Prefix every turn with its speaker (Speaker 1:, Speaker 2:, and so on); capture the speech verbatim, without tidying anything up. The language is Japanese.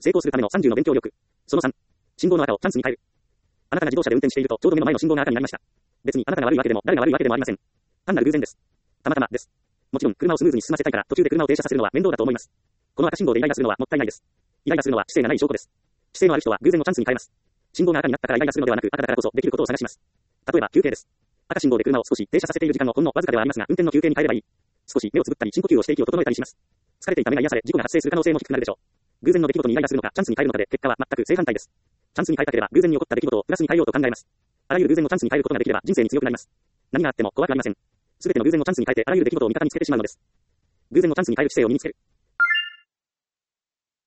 Speaker 1: 成功するためのさんじゅうの勉強力。そのさん。信号の赤をチャンスに変える。あなたが自動車で運転していると、ちょうど目の前の信号が赤になりました。別にあなたが悪いわけでも、誰が悪いわけでもありません。単なる偶然です。たまたまです。もちろん、車をスムーズに進ませたいから、途中で車を停車させるのは面倒だと思います。この赤信号でイライラするのはもったいないです。イライラするのは知性がない証拠です。知性のある人は偶然のチャンスに変えます。信号が赤になったからイライラするのではなく、赤だからこそできることを探します。例えば、休憩です。赤信号で車を少し停車させている時間もほんのわずかではありますが、運転の休憩に変えればいい。少し目をつぶったり深呼吸をして息を整えたりします。疲れていた目が癒され、事故が発生する可能性も低くなるでしょう。偶然の出来事にイライラするのか、チャンスに変えるのかで、結果は全く正反対です。チャンスに変えたければ、偶然に起こった出来事をプラスに変えようと考えます。あらゆる偶然をチャンスに変えることができれば、人生に強くなります。何があっても怖くありません。すべての偶然をチャンスに変えて、あらゆる出来事を味方につけてしまうのです。偶然のチャンスに変える知性を身につける。